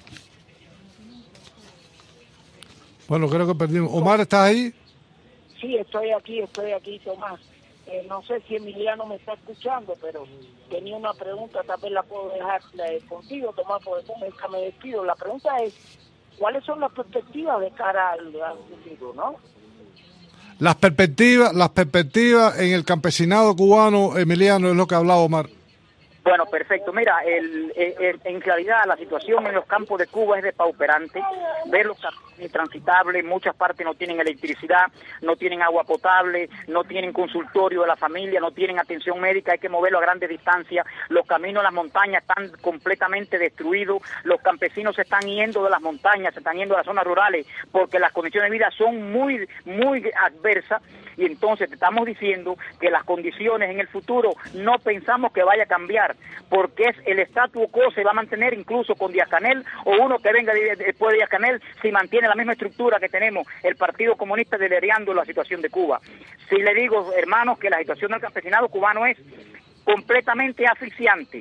A: Bueno, creo que perdimos. Omar, ¿estás ahí?
C: Sí, estoy aquí, estoy aquí, Tomás. Eh, no sé si Emiliano me está escuchando, pero tenía una pregunta, tal vez la puedo dejar eh, contigo, Tomás, porque nunca me despido. La pregunta es, ¿cuáles son las perspectivas de cara al, al futuro, no?
A: Las perspectivas, las perspectivas en el campesinado cubano, Emiliano, es lo que ha hablado Omar.
T: Bueno, perfecto. Mira, el, el, en realidad la situación en los campos de Cuba es depauperante. Ver los caminos intransitables, muchas partes no tienen electricidad, no tienen agua potable, no tienen consultorio de la familia, no tienen atención médica, hay que moverlo a grandes distancias. Los caminos a las montañas están completamente destruidos. Los campesinos se están yendo de las montañas, se están yendo de las zonas rurales porque las condiciones de vida son muy, muy adversas. Y entonces te estamos diciendo que las condiciones en el futuro no pensamos que vaya a cambiar, porque es el statu quo se va a mantener incluso con Díaz-Canel o uno que venga después de Díaz-Canel, si mantiene la misma estructura que tenemos el Partido Comunista liderando la situación de Cuba. Si le digo, hermanos, que la situación del campesinado cubano es completamente asfixiante.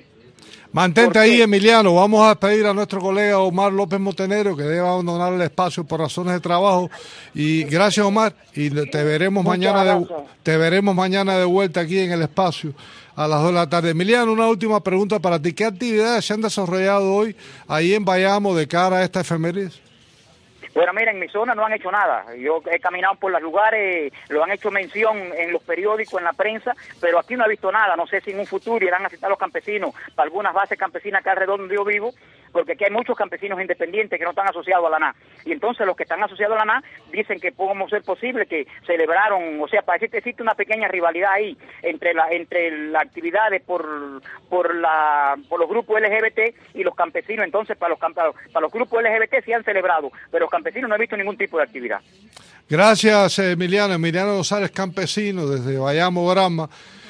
A: Mantente ahí, Emiliano. Vamos a despedir a nuestro colega Omar López Montenegro, que debe abandonar el espacio por razones de trabajo. Y gracias, Omar. Y te veremos
C: Muchas
A: mañana de,
C: gracias.
A: te veremos mañana de vuelta aquí en el espacio a las dos de la tarde. Emiliano, una última pregunta para ti. ¿Qué actividades se han desarrollado hoy ahí en Bayamo de cara a esta efemérides?
T: Bueno, mira, en mi zona no han hecho nada. Yo he caminado por los lugares, lo han hecho mención en los periódicos, en la prensa, pero aquí no he visto nada. No sé si en un futuro irán a citar a los campesinos para algunas bases campesinas acá alrededor donde yo vivo, porque aquí hay muchos campesinos independientes que no están asociados a la A N A. Y entonces los que están asociados a la A N A dicen que podemos ser posible que celebraron, o sea, parece que existe una pequeña rivalidad ahí entre la entre las actividades por por la por los grupos L G B T y los campesinos. Entonces para los para los grupos L G B T sí han celebrado, pero los campesinos no he visto ningún tipo de actividad.
A: Gracias, Emiliano. Emiliano González, campesino desde Bayamo, Granma,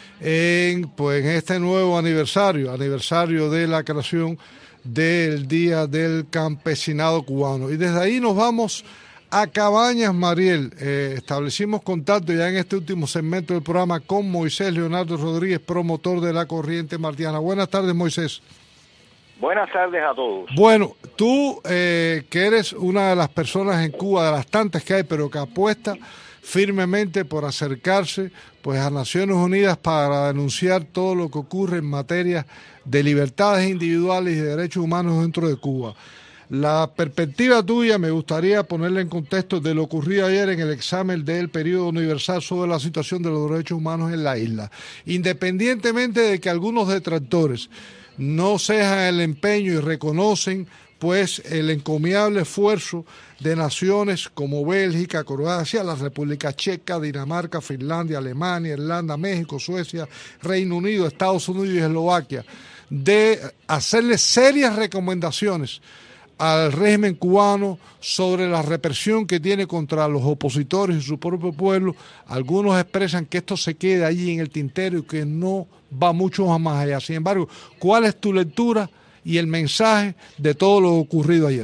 A: en pues en este nuevo aniversario, aniversario de la creación del Día del Campesinado Cubano. Y desde ahí nos vamos a Cabañas, Mariel. Eh, establecimos contacto ya en este último segmento del programa con Moisés Leonardo Rodríguez, promotor de la Corriente Martiana. Buenas tardes, Moisés.
U: Buenas tardes a todos.
A: Bueno, tú eh, que eres una de las personas en Cuba, de las tantas que hay, pero que apuesta firmemente por acercarse pues a Naciones Unidas para denunciar todo lo que ocurre en materia de libertades individuales y de derechos humanos dentro de Cuba. La perspectiva tuya me gustaría ponerla en contexto de lo ocurrido ayer en el examen del periodo universal sobre la situación de los derechos humanos en la isla. Independientemente de que algunos detractores no cejan el empeño y reconocen pues el encomiable esfuerzo de naciones como Bélgica, Croacia, la República Checa, Dinamarca, Finlandia, Alemania, Irlanda, México, Suecia, Reino Unido, Estados Unidos y Eslovaquia, de hacerle serias recomendaciones al régimen cubano sobre la represión que tiene contra los opositores y su propio pueblo. Algunos expresan que esto se queda allí en el tintero y que no va mucho más allá. Sin embargo, ¿cuál es tu lectura y el mensaje de todo lo ocurrido ayer?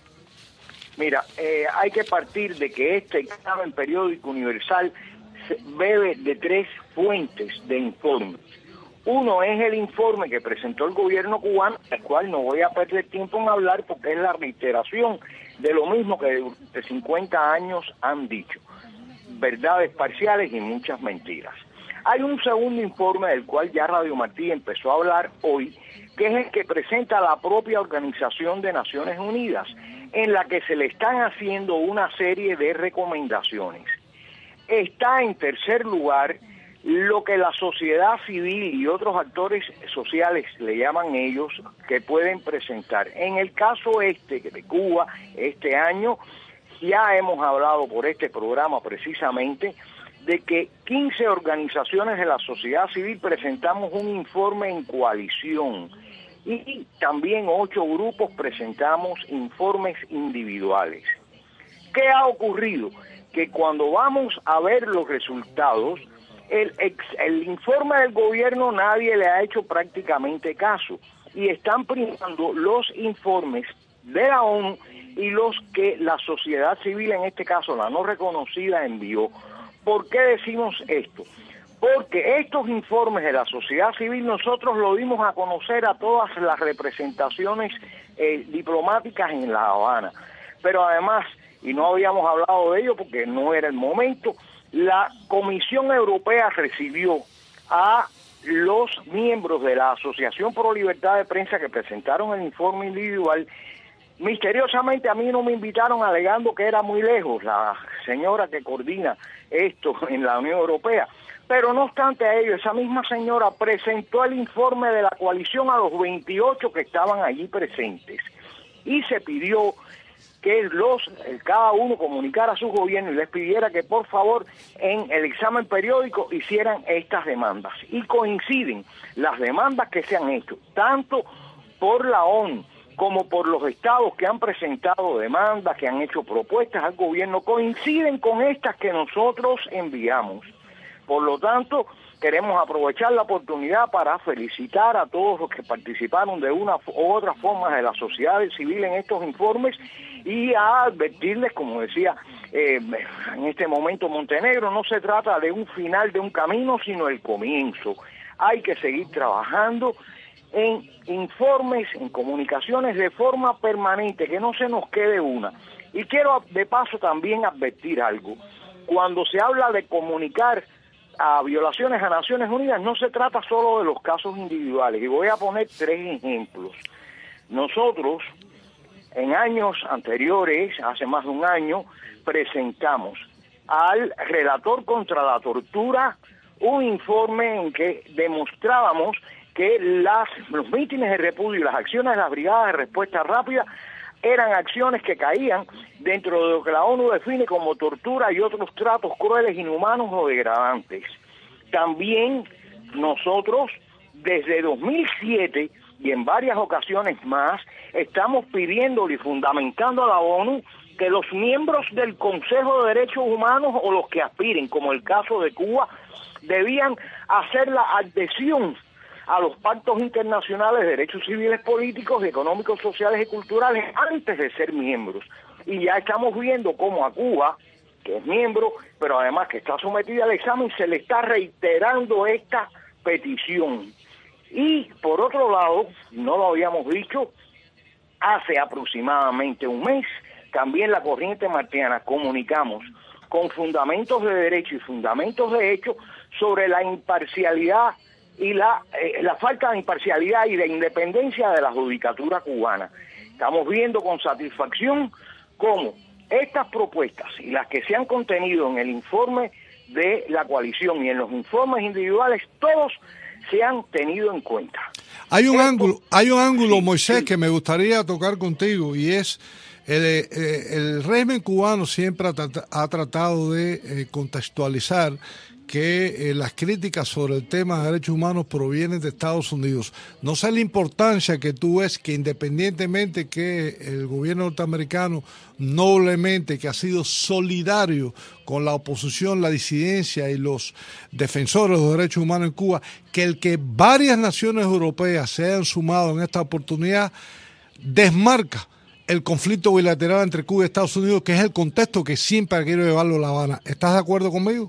U: Mira, eh, hay que partir de que este examen periódico universal se bebe de tres fuentes de informes. Uno es el informe que presentó el gobierno cubano, el cual no voy a perder tiempo en hablar porque es la reiteración de lo mismo que durante cincuenta años han dicho. Verdades parciales y muchas mentiras. Hay un segundo informe del cual ya Radio Martí empezó a hablar hoy, que es el que presenta la propia Organización de Naciones Unidas, en la que se le están haciendo una serie de recomendaciones. Está en tercer lugar lo que la sociedad civil y otros actores sociales, le llaman ellos, que pueden presentar. En el caso este de Cuba, este año, ya hemos hablado por este programa precisamente de que quince organizaciones de la sociedad civil presentamos un informe en coalición y también ocho grupos presentamos informes individuales. ¿Qué ha ocurrido? Que cuando vamos a ver los resultados, el, ex, el informe del gobierno nadie le ha hecho prácticamente caso y están primando los informes de la ONU y los que la sociedad civil, en este caso la no reconocida, envió. ¿Por qué decimos esto? Porque estos informes de la sociedad civil nosotros lo dimos a conocer a todas las representaciones eh, diplomáticas en La Habana. Pero además, y no habíamos hablado de ello porque no era el momento, la Comisión Europea recibió a los miembros de la Asociación Pro Libertad de Prensa que presentaron el informe individual. Misteriosamente a mí no me invitaron alegando que era muy lejos la señora que coordina esto en la Unión Europea. Pero no obstante a ello, esa misma señora presentó el informe de la coalición a los veintiocho que estaban allí presentes y se pidió que los cada uno comunicara a su gobierno y les pidiera que por favor en el examen periódico hicieran estas demandas. Y coinciden las demandas que se han hecho, tanto por la ONU como por los estados que han presentado demandas, que han hecho propuestas al gobierno, coinciden con estas que nosotros enviamos. Por lo tanto, queremos aprovechar la oportunidad para felicitar a todos los que participaron de una u otra forma de la sociedad civil en estos informes y a advertirles, como decía eh, en este momento Montenegro, no se trata de un final de un camino, sino el comienzo. Hay que seguir trabajando en informes, en comunicaciones de forma permanente, que no se nos quede una. Y quiero de paso también advertir algo. Cuando se habla de comunicar a violaciones a Naciones Unidas, no se trata solo de los casos individuales. Y voy a poner tres ejemplos. Nosotros, en años anteriores, hace más de un año, presentamos al relator contra la tortura un informe en que demostrábamos que las, los mítines de repudio y las acciones de las brigadas de respuesta rápida eran acciones que caían dentro de lo que la ONU define como tortura y otros tratos crueles, inhumanos o degradantes. También nosotros, desde dos mil siete y en varias ocasiones más, estamos pidiéndole y fundamentando a la ONU que los miembros del Consejo de Derechos Humanos o los que aspiren, como el caso de Cuba, debían hacer la adhesión a los pactos internacionales de derechos civiles, políticos, económicos, sociales y culturales antes de ser miembros. Y ya estamos viendo cómo a Cuba, que es miembro, pero además que está sometida al examen, se le está reiterando esta petición. Y por otro lado, no lo habíamos dicho, hace aproximadamente un mes, también la Corriente Martiana comunicamos con fundamentos de derecho y fundamentos de hecho sobre la imparcialidad y la, eh, la falta de imparcialidad y de independencia de la judicatura cubana. Estamos viendo con satisfacción cómo estas propuestas y las que se han contenido en el informe de la coalición y en los informes individuales, todos se han tenido en cuenta.
A: Hay un Esto, ángulo, hay un ángulo, sí, Moisés, sí. que me gustaría tocar contigo, y es el, eh, el régimen cubano siempre ha, trat- ha tratado de eh, contextualizar que eh, las críticas sobre el tema de derechos humanos provienen de Estados Unidos. No sé la importancia que tú ves que independientemente que el gobierno norteamericano noblemente, que ha sido solidario con la oposición, la disidencia y los defensores de los derechos humanos en Cuba, que el que varias naciones europeas se hayan sumado en esta oportunidad desmarca el conflicto bilateral entre Cuba y Estados Unidos, que es el contexto que siempre ha querido llevarlo a La Habana. ¿Estás de acuerdo conmigo?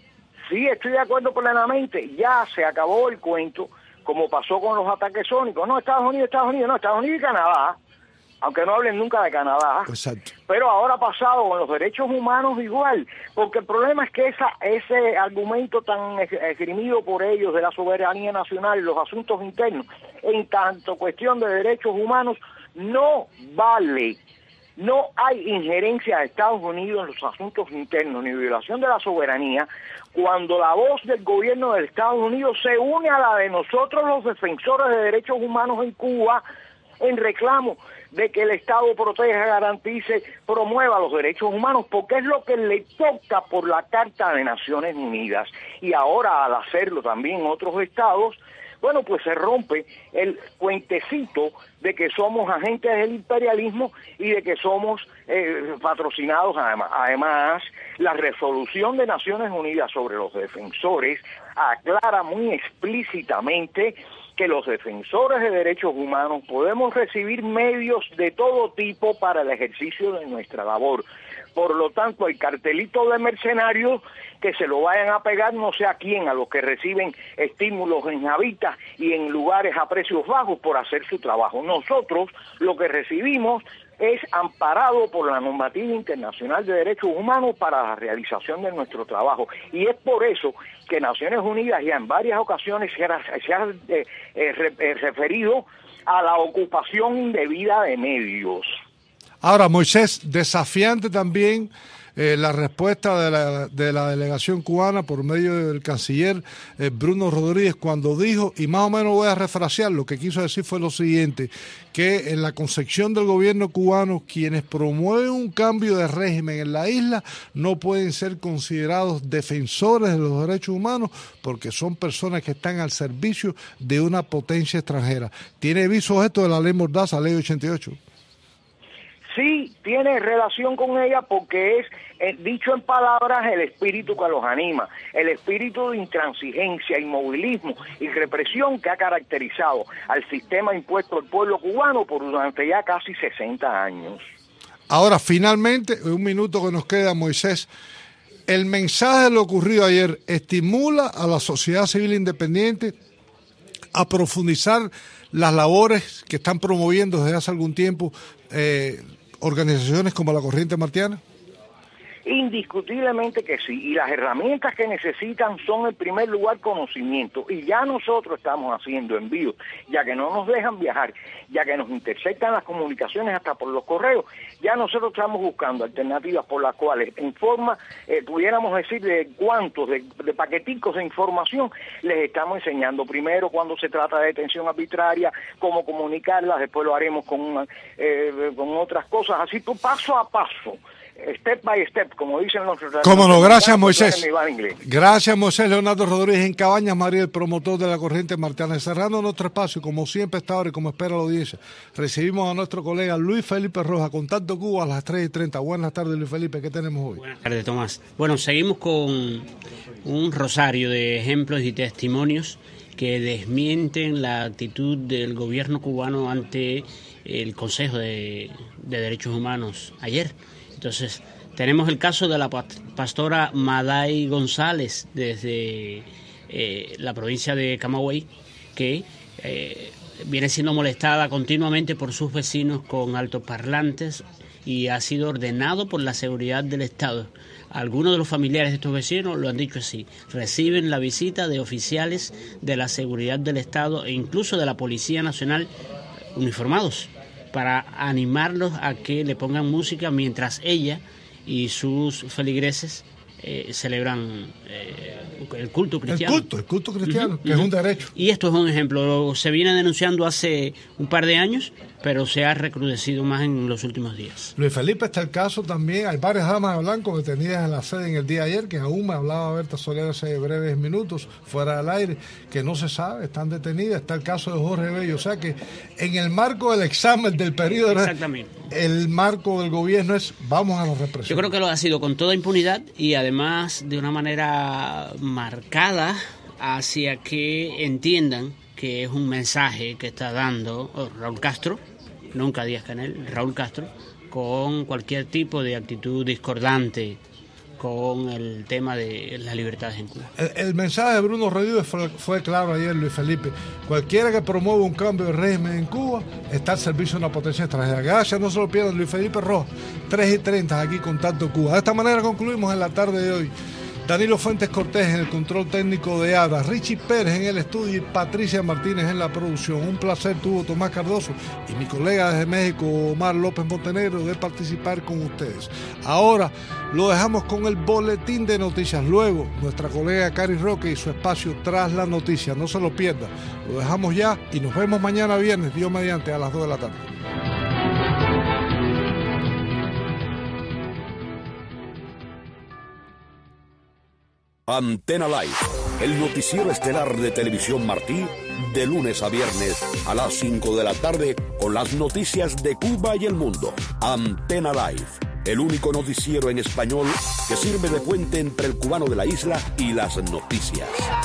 U: Sí, estoy de acuerdo plenamente. Ya se acabó el cuento, como pasó con los ataques sónicos. No, Estados Unidos, Estados Unidos, no, Estados Unidos y Canadá, aunque no hablen nunca de Canadá.
A: Exacto.
U: Pero ahora ha pasado con los derechos humanos igual, porque el problema es que esa, ese argumento tan esgrimido por ellos de la soberanía nacional y los asuntos internos, en tanto cuestión de derechos humanos, no vale. No hay injerencia de Estados Unidos en los asuntos internos ni violación de la soberanía cuando la voz del gobierno de Estados Unidos se une a la de nosotros los defensores de derechos humanos en Cuba en reclamo de que el Estado proteja, garantice, promueva los derechos humanos, porque es lo que le toca por la Carta de Naciones Unidas. Y ahora, al hacerlo también otros estados, bueno, pues se rompe el puentecito de que somos agentes del imperialismo y de que somos eh, patrocinados además. Además, la resolución de Naciones Unidas sobre los defensores aclara muy explícitamente que los defensores de derechos humanos podemos recibir medios de todo tipo para el ejercicio de nuestra labor. Por lo tanto, el cartelito de mercenarios que se lo vayan a pegar no sé a quién, a los que reciben estímulos en habitas y en lugares a precios bajos por hacer su trabajo. Nosotros lo que recibimos es amparado por la normativa internacional de derechos humanos para la realización de nuestro trabajo. Y es por eso que Naciones Unidas ya en varias ocasiones se ha, se ha eh, eh, re, eh, referido a la ocupación indebida de medios.
A: Ahora, Moisés, desafiante también eh, la respuesta de la, de la delegación cubana por medio del canciller eh, Bruno Rodríguez cuando dijo, y más o menos voy a refrasear, lo que quiso decir fue lo siguiente, que en la concepción del gobierno cubano quienes promueven un cambio de régimen en la isla no pueden ser considerados defensores de los derechos humanos porque son personas que están al servicio de una potencia extranjera. ¿Tiene visos esto de la ley Mordaza, ley ochenta y ocho?
U: Sí, tiene relación con ella porque es, eh, dicho en palabras, el espíritu que los anima, el espíritu de intransigencia, inmovilismo y represión que ha caracterizado al sistema impuesto al pueblo cubano por durante ya casi sesenta años.
A: Ahora, finalmente, un minuto que nos queda, Moisés, el mensaje de lo ocurrido ayer estimula a la sociedad civil independiente a profundizar las labores que están promoviendo desde hace algún tiempo eh, organizaciones como la Corriente Martiana?
U: Indiscutiblemente que sí, y las herramientas que necesitan son en primer lugar conocimiento, y ya nosotros estamos haciendo envíos, ya que no nos dejan viajar, ya que nos interceptan las comunicaciones hasta por los correos, ya nosotros estamos buscando alternativas por las cuales en forma, eh, pudiéramos decir, de cuantos, de, de paqueticos de información, les estamos enseñando primero cuando se trata de detención arbitraria, cómo comunicarlas, después lo haremos con, una, eh, con otras cosas, así paso a paso. Step by step, como dicen los...
A: Cómo no, gracias Moisés.
U: Gracias
A: Gracias Moisés Leonardo Rodríguez en Cabañas María, el promotor de la Corriente Martiana. Cerrando nuestro espacio, como siempre está ahora y como espera la audiencia, recibimos a nuestro colega Luis Felipe Rojas, Contacto Cuba a las tres y treinta. Buenas tardes Luis Felipe, ¿qué tenemos hoy?
D: Buenas tardes Tomás. Bueno, seguimos con un rosario de ejemplos y testimonios que desmienten la actitud del gobierno cubano ante el Consejo de, de Derechos Humanos ayer. Entonces, tenemos el caso de la pastora Maday González desde eh, la provincia de Camagüey, que eh, viene siendo molestada continuamente por sus vecinos con altoparlantes y ha sido ordenado por la seguridad del Estado. Algunos de los familiares de estos vecinos lo han dicho así: reciben la visita de oficiales de la seguridad del Estado e incluso de la Policía Nacional uniformados, para animarlos a que le pongan música mientras ella y sus feligreses eh, celebran eh, el culto cristiano.
A: El culto, el culto cristiano,
D: uh-huh,
A: que uh-huh. es un derecho.
D: Y esto es un ejemplo. Se viene denunciando hace un par de años, pero se ha recrudecido más en los últimos días.
A: Luis Felipe, está el caso también. Hay varias damas de blanco detenidas en la sede en el día de ayer, que aún me hablaba Berta Soler hace breves minutos, fuera del aire, que no se sabe, están detenidas. Está el caso de Jorge Bello. O sea que en el marco del examen del periodo,
D: exactamente,
A: el marco del gobierno es vamos a la represión.
D: Yo creo que lo ha sido con toda impunidad y además de una manera marcada hacia que entiendan que es un mensaje que está dando Raúl Castro, nunca Díaz-Canel, Raúl Castro, con cualquier tipo de actitud discordante con el tema de las libertades en Cuba.
A: El, el mensaje de Bruno Rodríguez fue, fue claro ayer, Luis Felipe. Cualquiera que promueva un cambio de régimen en Cuba está al servicio de una potencia extranjera. Gracias, no se lo pierdan. Luis Felipe Rojas, tres y treinta, aquí Contacto Cuba. De esta manera concluimos en la tarde de hoy. Danilo Fuentes Cortés en el control técnico de Abra, Richie Pérez en el estudio y Patricia Martínez en la producción. Un placer tuvo Tomás Cardoso y mi colega desde México, Omar López Montenegro, de participar con ustedes. Ahora lo dejamos con el boletín de noticias. Luego, nuestra colega Cari Roque y su espacio Tras la Noticia. No se lo pierda. Lo dejamos ya y nos vemos mañana viernes, Dios mediante, a las dos de la tarde.
V: Antena Live, el noticiero estelar de Televisión Martí, de lunes a viernes a las cinco de la tarde con las noticias de Cuba y el mundo. Antena Live, el único noticiero en español que sirve de puente entre el cubano de la isla y las noticias.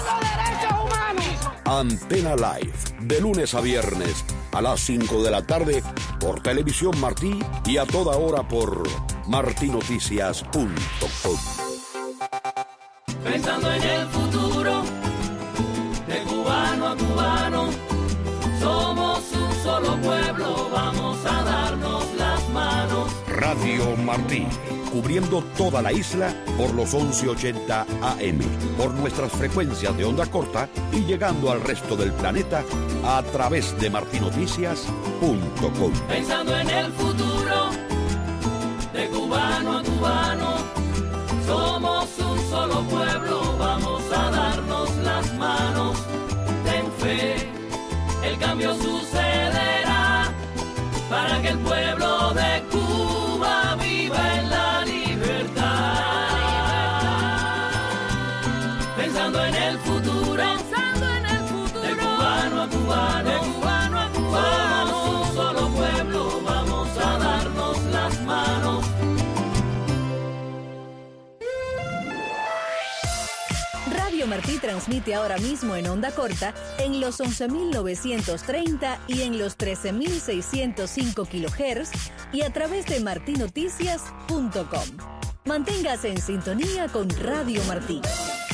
V: Antena Live, de lunes a viernes a las cinco de la tarde por Televisión Martí y a toda hora por martinoticias punto com.
W: Pensando en el futuro, de cubano a cubano, somos un solo pueblo, vamos a darnos las manos.
V: Radio Martí, cubriendo toda la isla por los once ochenta A M, por nuestras frecuencias de onda corta y llegando al resto del planeta a través de martinoticias punto com.
W: Pensando en el futuro, de cubano a cubano, somos un solo pueblo, vamos a darnos las manos. Ten fe, el cambio sucederá para que el pueblo de Cuba viva en la libertad. Pensando en el futuro, pensando en el futuro, de cubano a cubano, de cubano a cubano, somos un solo pueblo, vamos a darnos las manos.
L: Radio Martí transmite ahora mismo en onda corta en los once mil novecientos treinta y en los trece mil seiscientos cinco kilohertz y a través de martinoticias punto com. Manténgase en sintonía con Radio Martí.